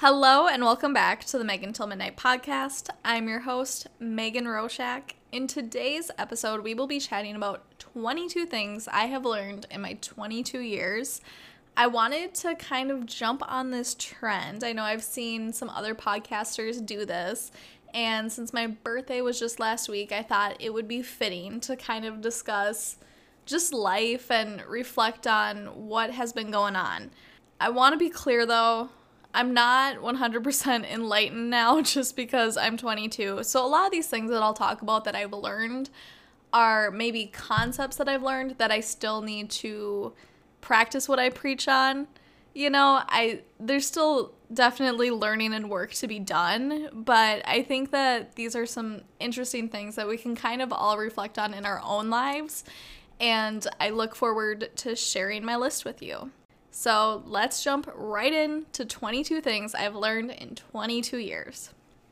Hello and welcome back to the Megan Till Midnight podcast. I'm your host, Megan Roshak. In today's episode, we will be chatting about 22 things I have learned in my 22 years. I wanted to kind of jump on this trend. I know I've seen some other podcasters do this, and since my birthday was just last week, I thought it would be fitting to kind of discuss just life and reflect on what has been going on. I want to be clear though, I'm not 100% enlightened now just because I'm 22. So a lot of these things that I'll talk about that I've learned are maybe concepts that I've learned that I still need to practice what I preach on. You know, there's still definitely learning and work to be done, but I think that these are some interesting things that we can kind of all reflect on in our own lives, and I look forward to sharing my list with you. So let's jump right into 22 things I've learned in 22 years.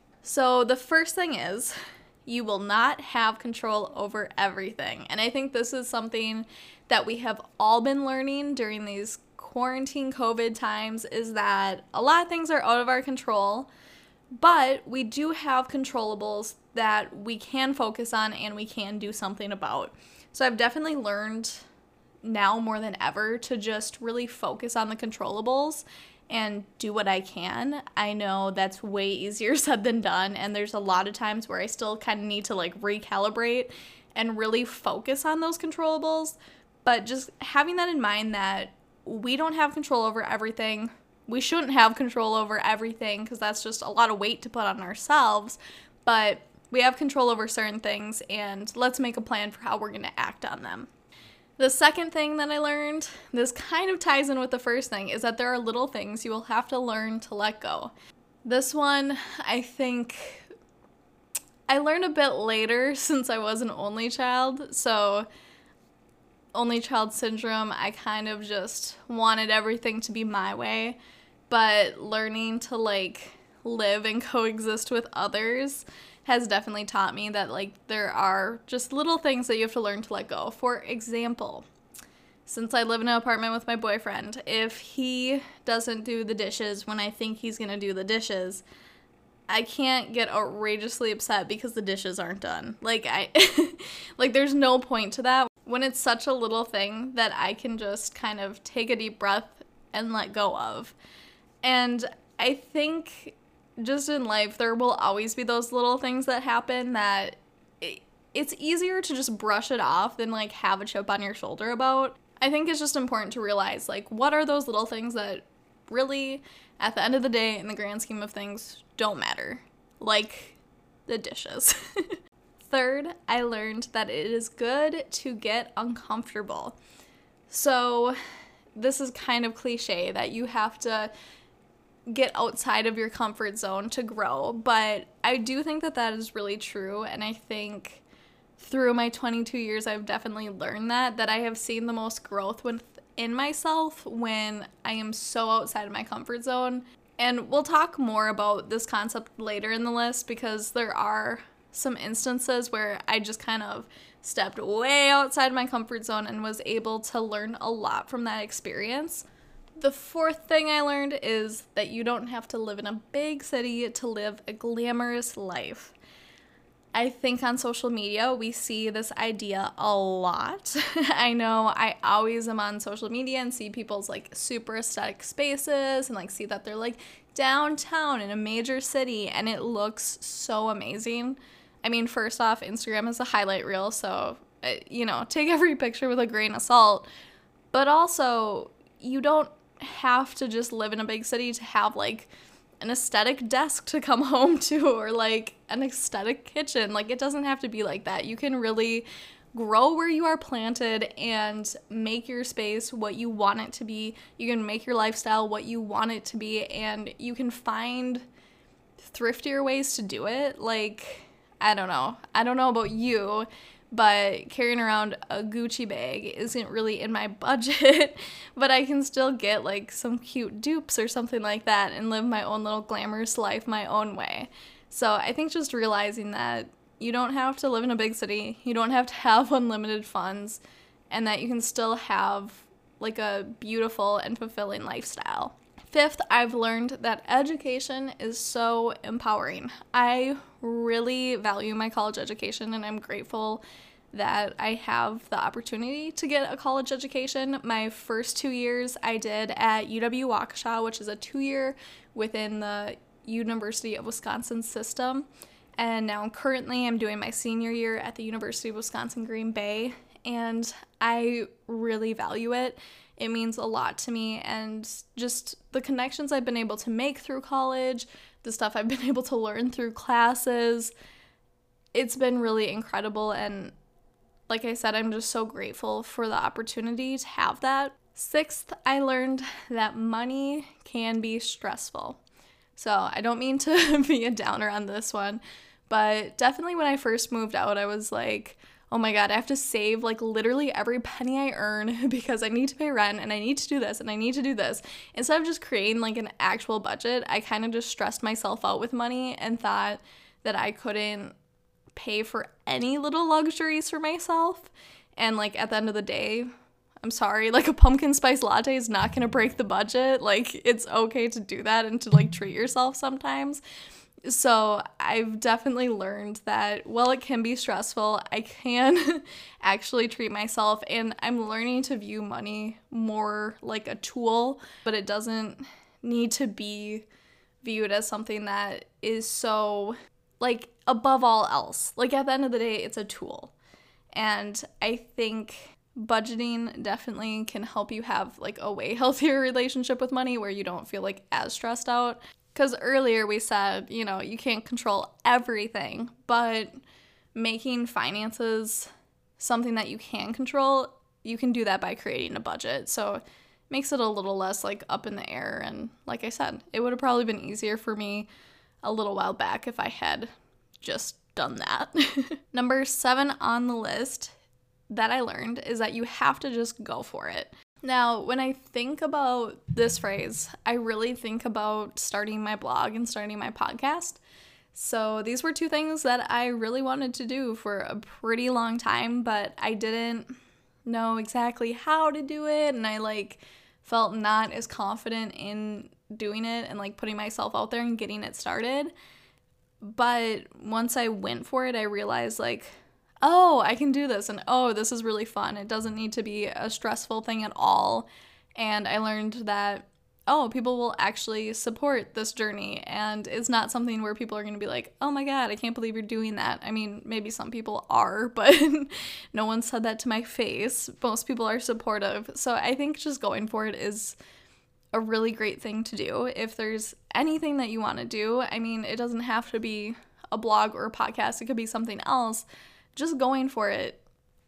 So the first thing is, you will not have control over everything. And I think this is something that we have all been learning during these quarantine COVID times, is that a lot of things are out of our control, but we do have controllables that we can focus on and we can do something about. So I've definitely learned now more than ever to just really focus on the controllables and do what I can. I know that's way easier said than done, and there's a lot of times where I still kind of need to recalibrate and really focus on those controllables, but just having that in mind that we don't have control over everything. We shouldn't have control over everything because that's just a lot of weight to put on ourselves, but we have control over certain things, and let's make a plan for how we're going to act on them. The second thing that I learned, this kind of ties in with the first thing, is that there are little things you will have to learn to let go. This one, I think I learned a bit later since I was an only child. So only child syndrome, I kind of just wanted everything to be my way. But learning to live and coexist with others has definitely taught me that there are just little things that you have to learn to let go. For example, since I live in an apartment with my boyfriend, if he doesn't do the dishes when I think he's gonna do the dishes, I can't get outrageously upset because the dishes aren't done. There's no point to that when it's such a little thing that I can just kind of take a deep breath and let go of. And I think just in life, there will always be those little things that happen that it's easier to just brush it off than have a chip on your shoulder about. I think it's just important to realize what are those little things that really, at the end of the day, in the grand scheme of things, don't matter. Like the dishes. Third, I learned that it is good to get uncomfortable. So this is kind of cliche that you have to get outside of your comfort zone to grow, but I do think that is really true, and I think through my 22 years I've definitely learned that I have seen the most growth within myself when I am so outside of my comfort zone. And we'll talk more about this concept later in the list because there are some instances where I just kind of stepped way outside my comfort zone and was able to learn a lot from that experience. The fourth thing I learned is that you don't have to live in a big city to live a glamorous life. I think on social media we see this idea a lot. I know I always am on social media and see people's super aesthetic spaces and see that they're downtown in a major city and it looks so amazing. I mean, first off, Instagram is a highlight reel, so take every picture with a grain of salt, but also you don't have to just live in a big city to have an aesthetic desk to come home to or an aesthetic kitchen. It doesn't have to be like that. You can really grow where you are planted and make your space what you want it to be. You can make your lifestyle what you want it to be, and you can find thriftier ways to do it. I don't know about you, but carrying around a Gucci bag isn't really in my budget, but I can still get some cute dupes or something like that and live my own little glamorous life my own way. So I think just realizing that you don't have to live in a big city, you don't have to have unlimited funds, and that you can still have a beautiful and fulfilling lifestyle. Fifth, I've learned that education is so empowering. I really value my college education, and I'm grateful that I have the opportunity to get a college education. My first 2 years I did at UW Waukesha, which is a 2-year within the University of Wisconsin system. And now currently I'm doing my senior year at the University of Wisconsin-Green Bay, and I really value it. It means a lot to me, and just the connections I've been able to make through college, the stuff I've been able to learn through classes, it's been really incredible. And like I said, I'm just so grateful for the opportunity to have that. Sixth, I learned that money can be stressful. So I don't mean to be a downer on this one, but definitely when I first moved out, I was like, oh my God, I have to save like literally every penny I earn because I need to pay rent and I need to do this and I need to do this. Instead of just creating like an actual budget, I kind of just stressed myself out with money and thought that I couldn't pay for any little luxuries for myself. And like at the end of the day, I'm sorry, like a pumpkin spice latte is not going to break the budget. Like it's okay to do that and to like treat yourself sometimes. So I've definitely learned that while it can be stressful, I can actually treat myself, and I'm learning to view money more like a tool, but it doesn't need to be viewed as something that is so like above all else. Like at the end of the day, it's a tool. And I think budgeting definitely can help you have like a way healthier relationship with money where you don't feel like as stressed out. Because earlier we said, you know, you can't control everything, but making finances something that you can control, you can do that by creating a budget. So it makes it a little less like up in the air. And like I said, it would have probably been easier for me a little while back if I had just done that. Number 7 on the list that I learned is that you have to just go for it. Now, when I think about this phrase, I really think about starting my blog and starting my podcast. So these were 2 things that I really wanted to do for a pretty long time, but I didn't know exactly how to do it, and I like felt not as confident in doing it and like putting myself out there and getting it started. But once I went for it, I realized like, oh, I can do this, and oh, this is really fun. It doesn't need to be a stressful thing at all. And I learned that, oh, people will actually support this journey, and it's not something where people are going to be like, oh my God, I can't believe you're doing that. I mean, maybe some people are, but no one said that to my face. Most people are supportive. So I think just going for it is a really great thing to do. If there's anything that you want to do, I mean, it doesn't have to be a blog or a podcast. It could be something else. Just going for it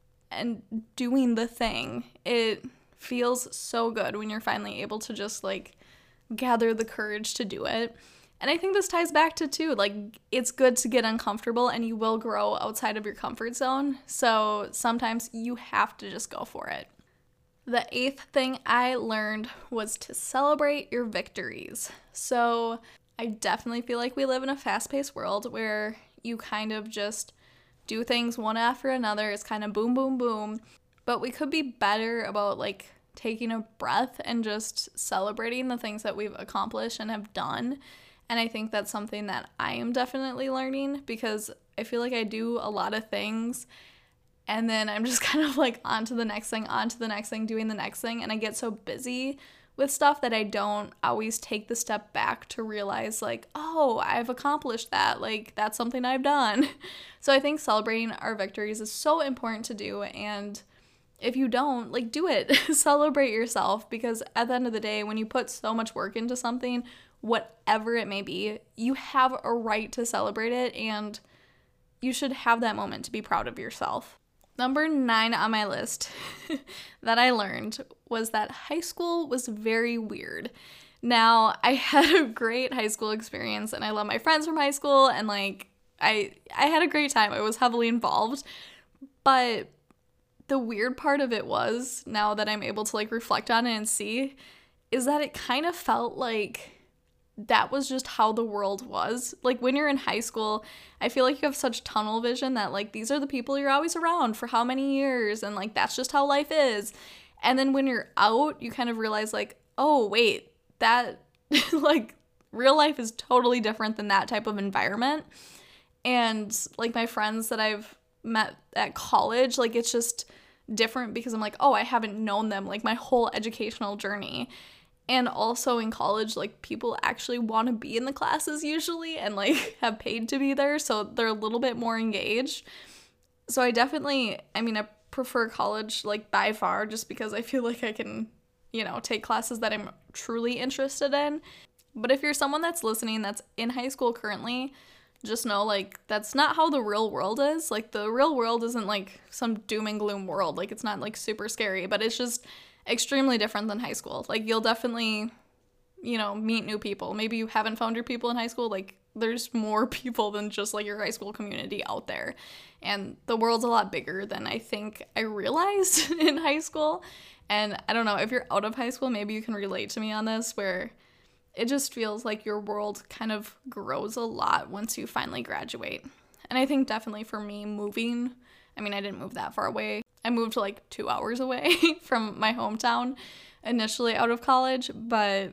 and doing the thing. It feels so good when you're finally able to just like gather the courage to do it. And I think this ties back to too, like it's good to get uncomfortable and you will grow outside of your comfort zone. So sometimes you have to just go for it. The 8th thing I learned was to celebrate your victories. So I definitely feel like we live in a fast-paced world where you kind of just do things one after another. It's kind of boom, boom, boom. But we could be better about like taking a breath and just celebrating the things that we've accomplished and have done. And I think that's something that I am definitely learning, because I feel like I do a lot of things and then I'm just kind of like on to the next thing, doing the next thing. And I get so busy with stuff that I don't always take the step back to realize like, oh, I've accomplished that. Like that's something I've done. So I think celebrating our victories is so important to do. And if you don't, like do it. Celebrate yourself, because at the end of the day, when you put so much work into something, whatever it may be, you have a right to celebrate it, and you should have that moment to be proud of yourself. Number 9 on my list that I learned was that high school was very weird. Now, I had a great high school experience and I love my friends from high school, and like I had a great time. I was heavily involved. But the weird part of it was, now that I'm able to like reflect on it and see, is that it kind of felt like that was just how the world was. Like when you're in high school, I feel like you have such tunnel vision that like these are the people you're always around for how many years, and like that's just how life is. And then when you're out, you kind of realize like, oh wait, that Like, real life is totally different than that type of environment. And, like, my friends that I've met at college, like, it's just different because I'm like, oh, I haven't known them, like, my whole educational journey. And also in college, like, people actually want to be in the classes usually and, like, have paid to be there, so they're a little bit more engaged. So I prefer college, like, by far, just because I feel like I can, take classes that I'm truly interested in. But if you're someone that's listening that's in high school currently, just know, like, that's not how the real world is. Like, the real world isn't, like, some doom and gloom world. Like, it's not, like, super scary, but it's just extremely different than high school. Like, you'll definitely, meet new people. Maybe you haven't found your people in high school. Like, there's more people than just, like, your high school community out there. And the world's a lot bigger than I think I realized in high school. And I don't know, if you're out of high school, maybe you can relate to me on this, where it just feels like your world kind of grows a lot once you finally graduate. And I think definitely for me, moving, I didn't move that far away. I moved like 2 hours away from my hometown initially out of college, but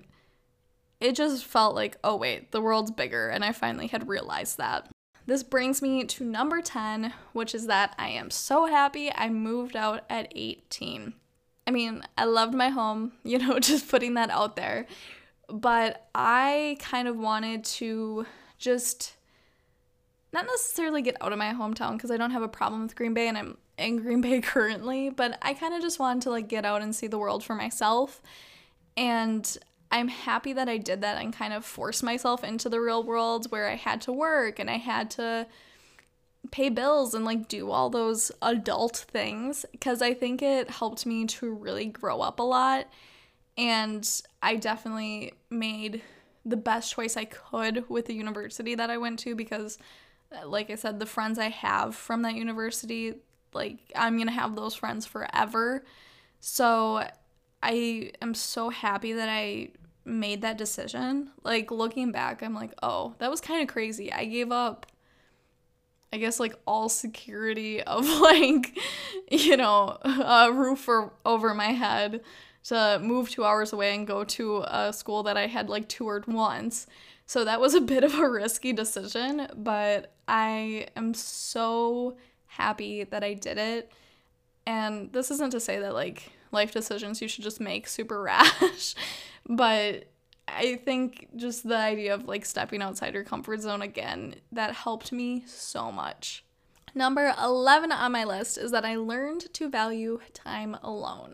it just felt like, oh wait, the world's bigger, and I finally had realized that. This brings me to number 10, which is that I am so happy I moved out at 18. I loved my home, just putting that out there, but I kind of wanted to just not necessarily get out of my hometown, because I don't have a problem with Green Bay and I'm in Green Bay currently, but I kind of just wanted to, like, get out and see the world for myself. And I'm happy that I did that and kind of forced myself into the real world, where I had to work and I had to pay bills and, like, do all those adult things, because I think it helped me to really grow up a lot. And I definitely made the best choice I could with the university that I went to, because, like I said, the friends I have from that university, like, I'm gonna have those friends forever. So I am so happy that I made that decision. Like, looking back, I'm like, oh, that was kind of crazy. I gave up, I guess, like, all security of, like, a roof over my head to move 2 hours away and go to a school that I had, like, toured once. So that was a bit of a risky decision, but I am so happy that I did it. And this isn't to say that, like, life decisions you should just make super rash, but I think just the idea of, like, stepping outside your comfort zone again, that helped me so much. Number 11 on my list is that I learned to value time alone.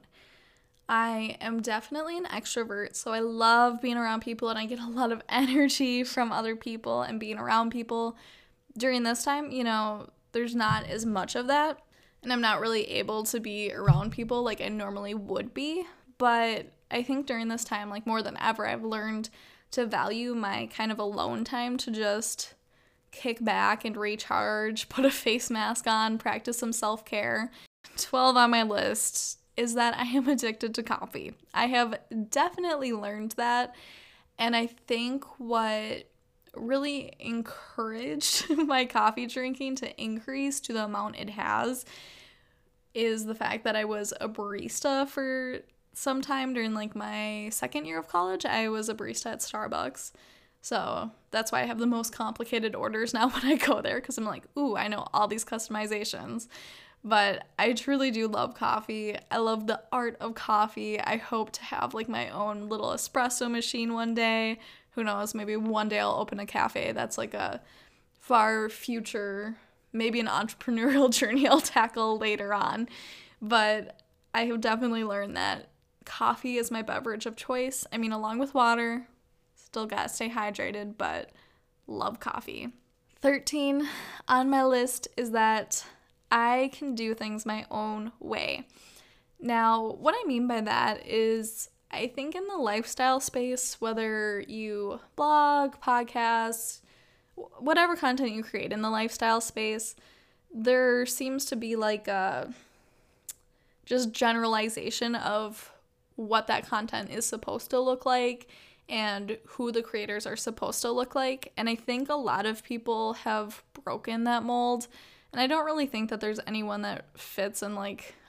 I am definitely an extrovert, so I love being around people, and I get a lot of energy from other people and being around people. During this time, there's not as much of that, and I'm not really able to be around people like I normally would be. But I think during this time, like, more than ever, I've learned to value my kind of alone time to just kick back and recharge, put a face mask on, practice some self-care. 12 on my list is that I am addicted to coffee. I have definitely learned that, and I think what really encouraged my coffee drinking to increase to the amount it has is the fact that I was a barista for some time during, like, my second year of college. I was a barista at Starbucks. So that's why I have the most complicated orders now when I go there, because I'm like, ooh, I know all these customizations. But I truly do love coffee. I love the art of coffee. I hope to have, like, my own little espresso machine one day. Who knows, maybe one day I'll open a cafe. That's, like, a far future, maybe an entrepreneurial journey I'll tackle later on. But I have definitely learned that coffee is my beverage of choice. Along with water, still gotta stay hydrated, but love coffee. 13 on my list is that I can do things my own way. Now, what I mean by that is, I think in the lifestyle space, whether you blog, podcasts, whatever content you create in the lifestyle space, there seems to be, like, a just generalization of what that content is supposed to look like and who the creators are supposed to look like. And I think a lot of people have broken that mold. And I don't really think that there's anyone that fits in, like,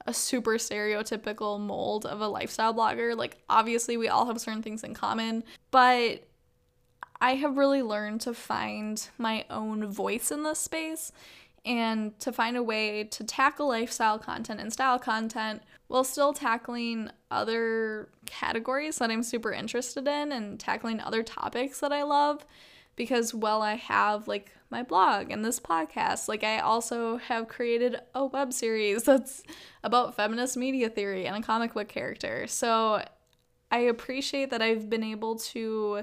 a super stereotypical mold of a lifestyle blogger. Like, obviously, we all have certain things in common, but I have really learned to find my own voice in this space and to find a way to tackle lifestyle content and style content while still tackling other categories that I'm super interested in and tackling other topics that I love. Because while I have like my blog and this podcast, like I also have created a web series that's about feminist media theory and a comic book character. So I appreciate that I've been able to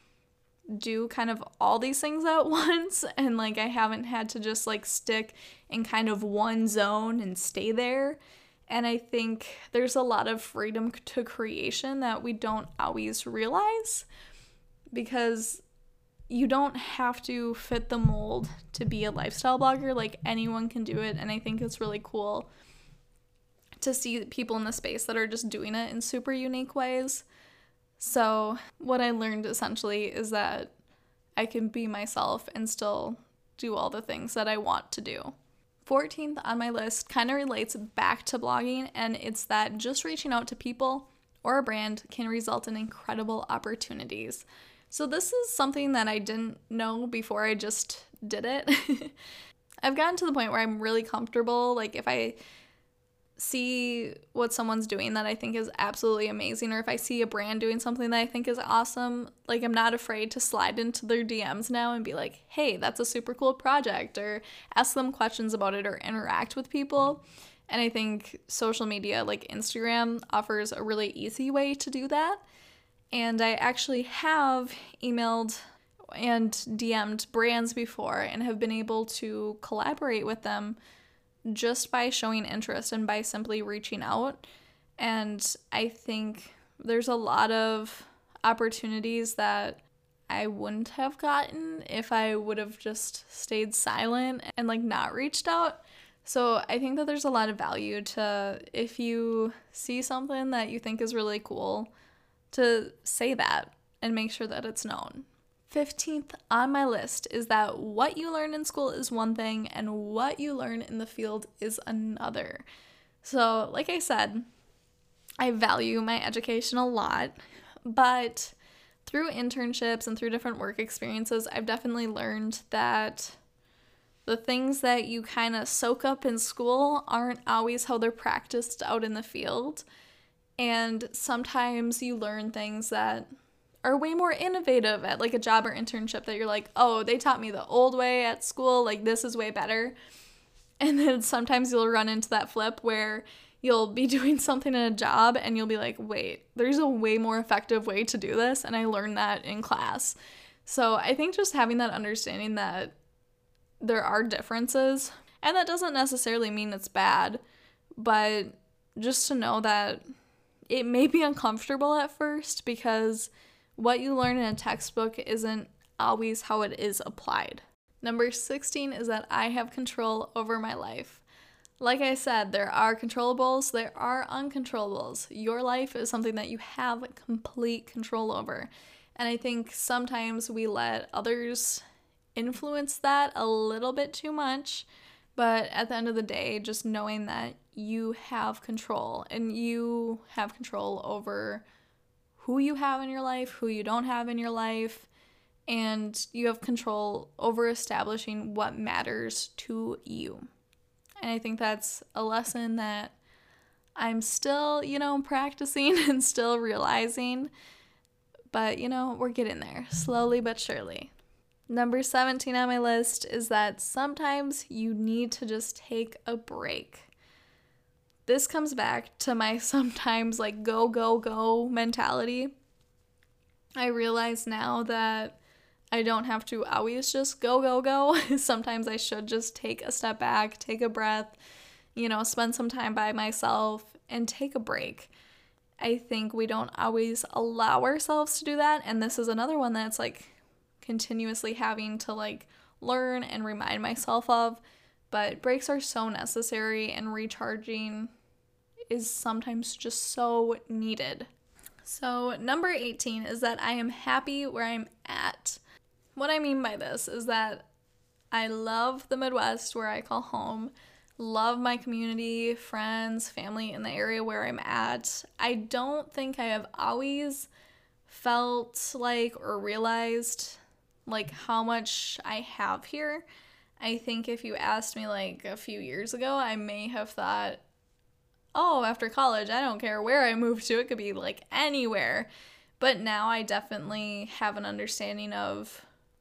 do kind of all these things at once, and like I haven't had to just like stick in kind of one zone and stay there. And I think there's a lot of freedom to creation that we don't always realize, because you don't have to fit the mold to be a lifestyle blogger. Like, anyone can do it, and I think it's really cool to see people in the space that are just doing it in super unique ways. So what I learned essentially is that I can be myself and still do all the things that I want to do. 14th on my list kind of relates back to blogging, and it's that just reaching out to people or a brand can result in incredible opportunities. So this is something that I didn't know before I just did it. I've gotten to the point where I'm really comfortable. Like, if I see what someone's doing that I think is absolutely amazing, or if I see a brand doing something that I think is awesome, like, I'm not afraid to slide into their DMs now and be like, hey, that's a super cool project, or ask them questions about it or interact with people. And I think social media like Instagram offers a really easy way to do that. And I actually have emailed and DM'd brands before and have been able to collaborate with them just by showing interest and by simply reaching out. And I think there's a lot of opportunities that I wouldn't have gotten if I would have just stayed silent and like not reached out. So I think that there's a lot of value to, if you see something that you think is really cool, to say that and make sure that it's known. 15th on my list is that what you learn in school is one thing and what you learn in the field is another. So, like I said, I value my education a lot, but through internships and through different work experiences, I've definitely learned that the things that you kind of soak up in school aren't always how they're practiced out in the field. And sometimes you learn things that are way more innovative at like a job or internship that you're like, oh, they taught me the old way at school, like this is way better. And then sometimes you'll run into that flip where you'll be doing something in a job and you'll be like, wait, there's a way more effective way to do this, and I learned that in class. So I think just having that understanding that there are differences, and that doesn't necessarily mean it's bad, but just to know that it may be uncomfortable at first, because what you learn in a textbook isn't always how it is applied. Number 16 is that I have control over my life. Like I said, there are controllables, there are uncontrollables. Your life is something that you have complete control over. And I think sometimes we let others influence that a little bit too much. But at the end of the day, just knowing that you have control, and you have control over who you have in your life, who you don't have in your life, and you have control over establishing what matters to you. And I think that's a lesson that I'm still, practicing and still realizing. But, we're getting there, slowly but surely. Number 17 on my list is that sometimes you need to just take a break. This comes back to my sometimes like go, go, go mentality. I realize now that I don't have to always just go, go, go. Sometimes I should just take a step back, take a breath, spend some time by myself and take a break. I think we don't always allow ourselves to do that. And this is another one that's like continuously having to like learn and remind myself of. But breaks are so necessary, and recharging is sometimes just so needed. So number 18 is that I am happy where I'm at. What I mean by this is that I love the Midwest, where I call home. Love my community, friends, family in the area where I'm at. I don't think I have always felt like or realized like how much I have here. I think if you asked me like a few years ago, I may have thought, oh, after college, I don't care where I move to. It could be like anywhere. But now I definitely have an understanding of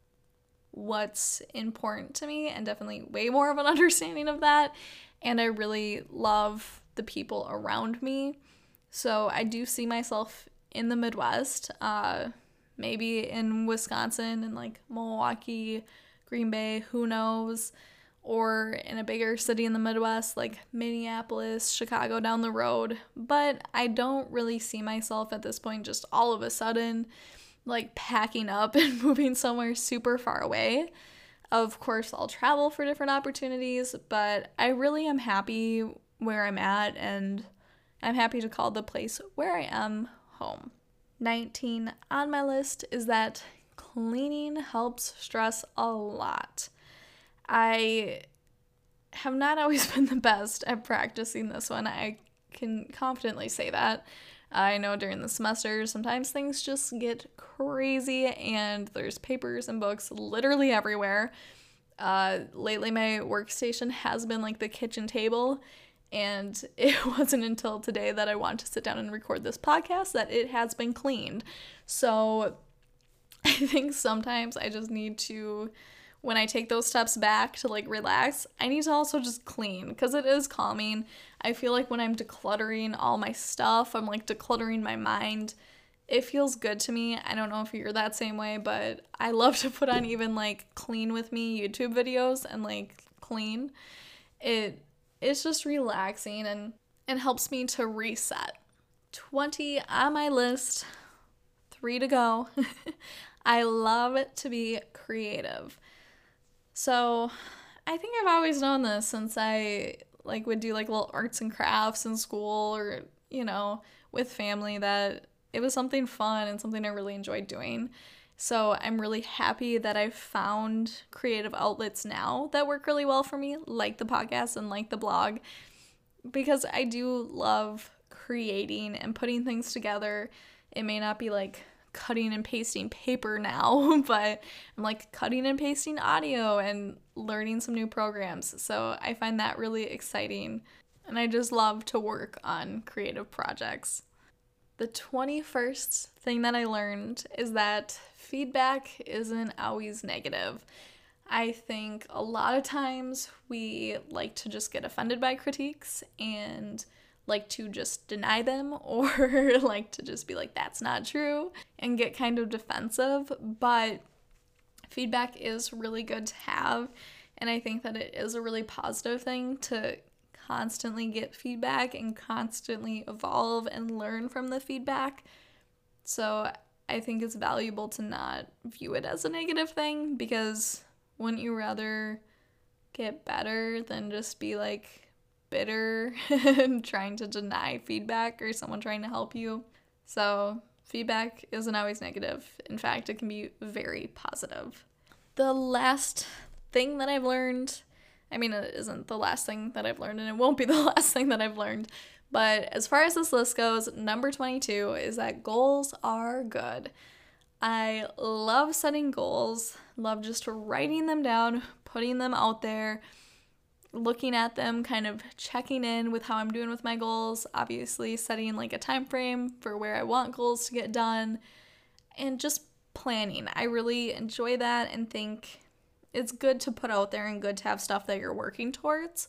what's important to me and definitely way more of an understanding of that. And I really love the people around me. So I do see myself in the Midwest, maybe in Wisconsin and like Milwaukee, Green Bay, who knows, or in a bigger city in the Midwest like Minneapolis, Chicago down the road. But I don't really see myself at this point just all of a sudden like packing up and moving somewhere super far away. Of course, I'll travel for different opportunities, but I really am happy where I'm at, and I'm happy to call the place where I am home. 19 on my list is that cleaning helps stress a lot. I have not always been the best at practicing this one. I can confidently say that. I know during the semester, sometimes things just get crazy and there's papers and books literally everywhere. Lately, my workstation has been like the kitchen table, and it wasn't until today that I want to sit down and record this podcast that it has been cleaned. So I think sometimes I just need to, when I take those steps back to like relax, I need to also just clean because it is calming. I feel like when I'm decluttering all my stuff, I'm like decluttering my mind. It feels good to me. I don't know if you're that same way, but I love to put on even like clean with me YouTube videos and like clean. It's just relaxing and helps me to reset. 20 on my list, 3 to go. I love to be creative. So I think I've always known this since I like would do like little arts and crafts in school or, with family, that it was something fun and something I really enjoyed doing. So I'm really happy that I've found creative outlets now that work really well for me, like the podcast and like the blog, because I do love creating and putting things together. It may not be like cutting and pasting paper now, but I'm like cutting and pasting audio and learning some new programs. So I find that really exciting, and I just love to work on creative projects. The 21st thing that I learned is that feedback isn't always negative. I think a lot of times we like to just get offended by critiques and like to just deny them, or like to just be like, that's not true, and get kind of defensive. But feedback is really good to have, and I think that it is a really positive thing to constantly get feedback and constantly evolve and learn from the feedback. So I think it's valuable to not view it as a negative thing, because wouldn't you rather get better than just be like bitter and trying to deny feedback or someone trying to help you? So feedback isn't always negative. In fact, it can be very positive. The last thing that I've learned, I mean, it isn't the last thing that I've learned, and it won't be the last thing that I've learned, but as far as this list goes, number 22 is that goals are good. I love setting goals, love just writing them down, putting them out there, looking at them, kind of checking in with how I'm doing with my goals, obviously setting like a time frame for where I want goals to get done, and just planning. I really enjoy that and think it's good to put out there and good to have stuff that you're working towards.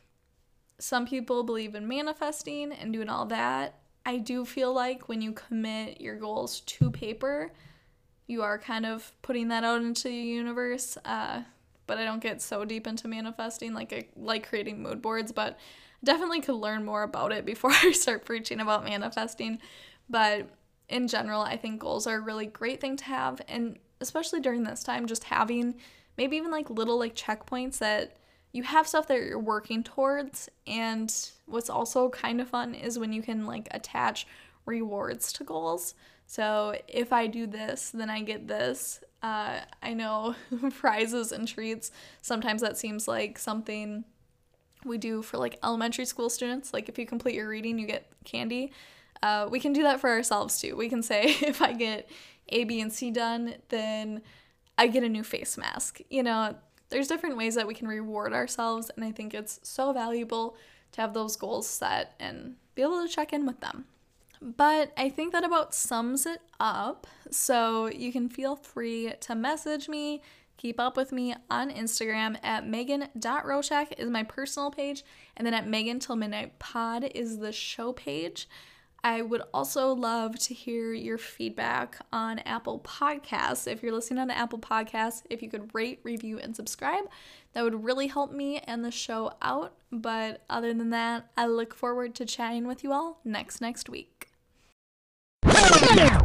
Some people believe in manifesting and doing all that. I do feel like when you commit your goals to paper, you are kind of putting that out into the universe. But I don't get so deep into manifesting. Like, I like creating mood boards, but definitely could learn more about it before I start preaching about manifesting. But in general, I think goals are a really great thing to have. And especially during this time, just having maybe even like little like checkpoints that you have stuff that you're working towards. And what's also kind of fun is when you can like attach rewards to goals. So if I do this, then I get this. I know prizes and treats, sometimes that seems like something we do for like elementary school students. Like if you complete your reading, you get candy. We can do that for ourselves too. We can say if I get A, B, and C done, then I get a new face mask. You know, there's different ways that we can reward ourselves, and I think it's so valuable to have those goals set and be able to check in with them. But I think that about sums it up. So you can feel free to message me, keep up with me on Instagram at megan.roshak is my personal page, and then at Megan Till Midnight Pod is the show page. I would also love to hear your feedback on Apple Podcasts. If you're listening on Apple Podcasts, if you could rate, review, and subscribe, that would really help me and the show out. But other than that, I look forward to chatting with you all next week.